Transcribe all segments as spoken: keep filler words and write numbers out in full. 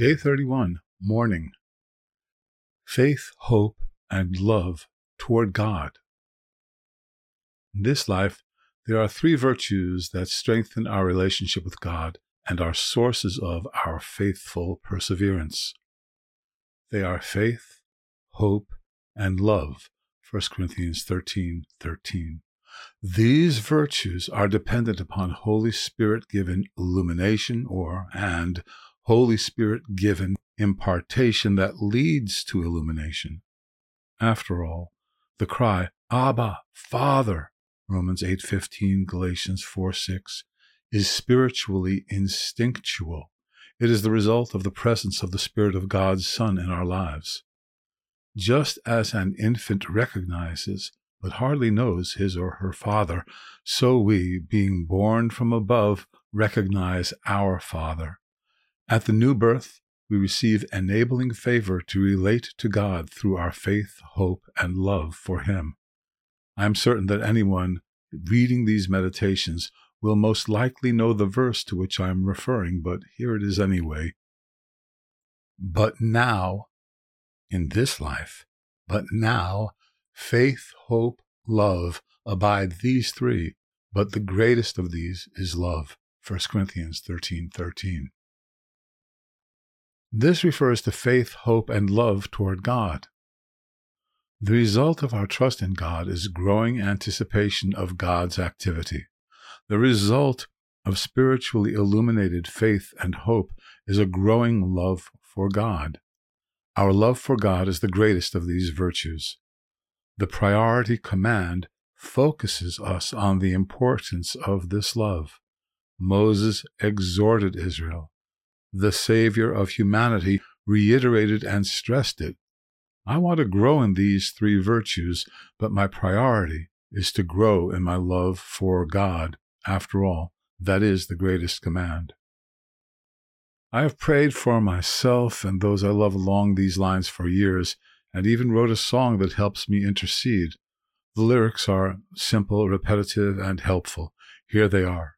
Day thirty-one, Morning. Faith, hope, and love toward God. In this life, there are three virtues that strengthen our relationship with God and are sources of our faithful perseverance. They are faith, hope, and love. First Corinthians thirteen thirteen. These virtues are dependent upon Holy Spirit-given illumination or, and Holy Spirit-given impartation that leads to illumination. After all, the cry, Abba, Father, Romans eight fifteen, Galatians four six, is spiritually instinctual. It is the result of the presence of the Spirit of God's Son in our lives. Just as an infant recognizes, but hardly knows his or her father, so we, being born from above, recognize our Father. At the new birth, we receive enabling favor to relate to God through our faith, hope, and love for Him. I am certain that anyone reading these meditations will most likely know the verse to which I am referring, but here it is anyway. But now, in this life, but now, faith, hope, love abide these three, but the greatest of these is love. First Corinthians thirteen thirteen. This refers to faith, hope, and love toward God. The result of our trust in God is growing anticipation of God's activity. The result of spiritually illuminated faith and hope is a growing love for God. Our love for God is the greatest of these virtues. The priority command focuses us on the importance of this love. Moses exhorted Israel. The Savior of humanity reiterated and stressed it. I want to grow in these three virtues, but my priority is to grow in my love for God. After all, that is the greatest command. I have prayed for myself and those I love along these lines for years, and even wrote a song that helps me intercede. The lyrics are simple, repetitive, and helpful. Here they are.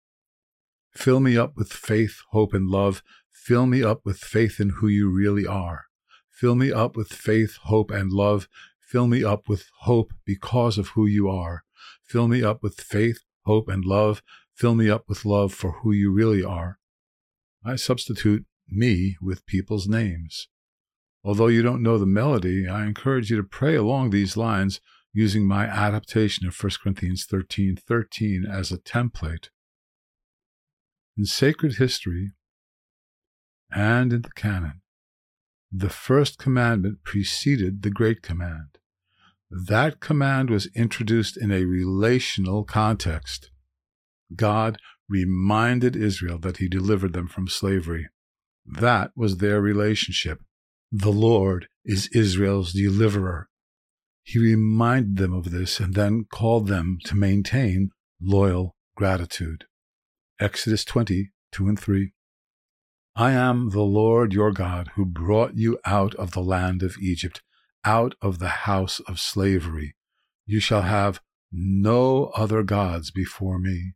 Fill me up with faith, hope, and love. Fill me up with faith in who you really are. Fill me up with faith, hope, and love. Fill me up with hope because of who you are. Fill me up with faith, hope, and love. Fill me up with love for who you really are. I substitute me with people's names. Although you don't know the melody, I encourage you to pray along these lines using my adaptation of First Corinthians thirteen thirteen as a template. In sacred history and in the canon, the first commandment preceded the great command. That command was introduced in a relational context. God reminded Israel that He delivered them from slavery. That was their relationship. The Lord is Israel's deliverer. He reminded them of this and then called them to maintain loyal gratitude. Exodus twenty, two and three. I am the Lord your God who brought you out of the land of Egypt, out of the house of slavery. You shall have no other gods before me.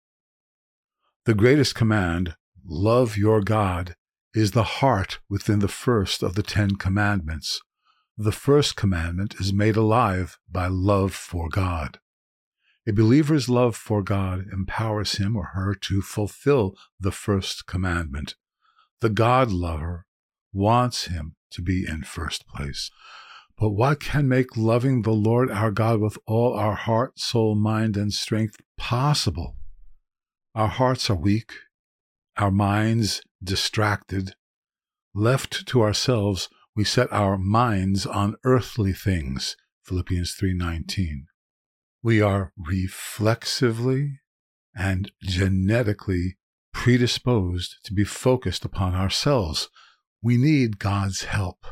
The greatest command, love your God, is the heart within the first of the Ten Commandments. The first commandment is made alive by love for God. A believer's love for God empowers him or her to fulfill the first commandment. The God lover wants him to be in first place. But what can make loving the Lord our God with all our heart, soul, mind, and strength possible? Our hearts are weak, our minds distracted. Left to ourselves, we set our minds on earthly things, Philippians three nineteen. We are reflexively and genetically predisposed to be focused upon ourselves. We need God's help.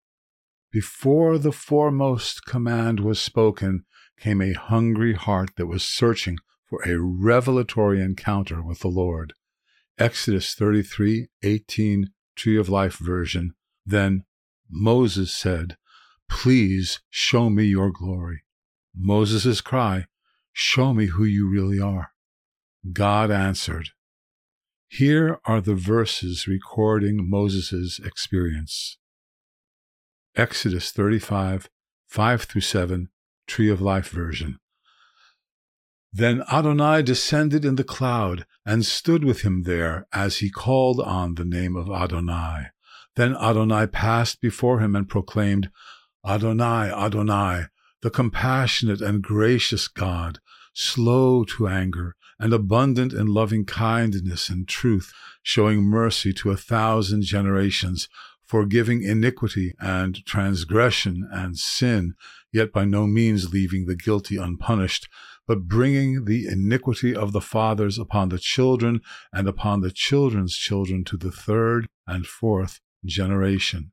Before the foremost command was spoken, came a hungry heart that was searching for a revelatory encounter with the Lord. Exodus thirty-three eighteen, Tree of Life version. Then Moses said, "Please show me your glory." Moses' cry, "Show me who you really are." God answered, Here are the verses recording Moses' experience. Exodus thirty-five, five through seven, Tree of Life version. Then Adonai descended in the cloud and stood with him there as he called on the name of Adonai. Then Adonai passed before him and proclaimed, Adonai, Adonai, the compassionate and gracious God, slow to anger and abundant in loving kindness and truth, showing mercy to a thousand generations, forgiving iniquity and transgression and sin, yet by no means leaving the guilty unpunished, but bringing the iniquity of the fathers upon the children and upon the children's children to the third and fourth generation.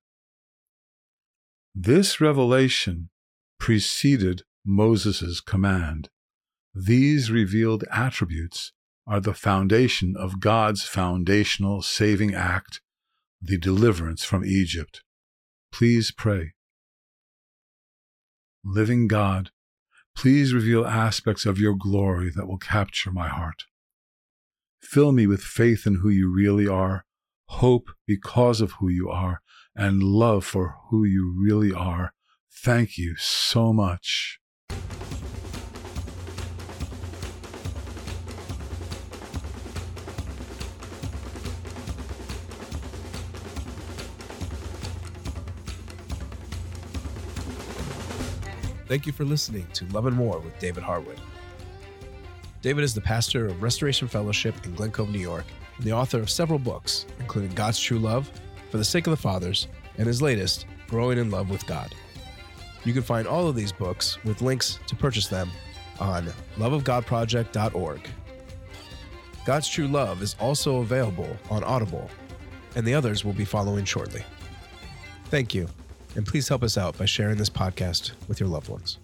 This revelation preceded Moses' command. These revealed attributes are the foundation of God's foundational saving act, the deliverance from Egypt. Please pray. Living God, please reveal aspects of your glory that will capture my heart. Fill me with faith in who you really are, hope because of who you are, and love for who you really are. Thank you so much. Thank you for listening to Love and More with David Harwood. David is the pastor of Restoration Fellowship in Glen Cove, New York, and the author of several books, including God's True Love, For the Sake of the Fathers, and his latest, Growing in Love with God. You can find all of these books with links to purchase them on love of god project dot org. God's True Love is also available on Audible, and the others will be following shortly. Thank you. And please help us out by sharing this podcast with your loved ones.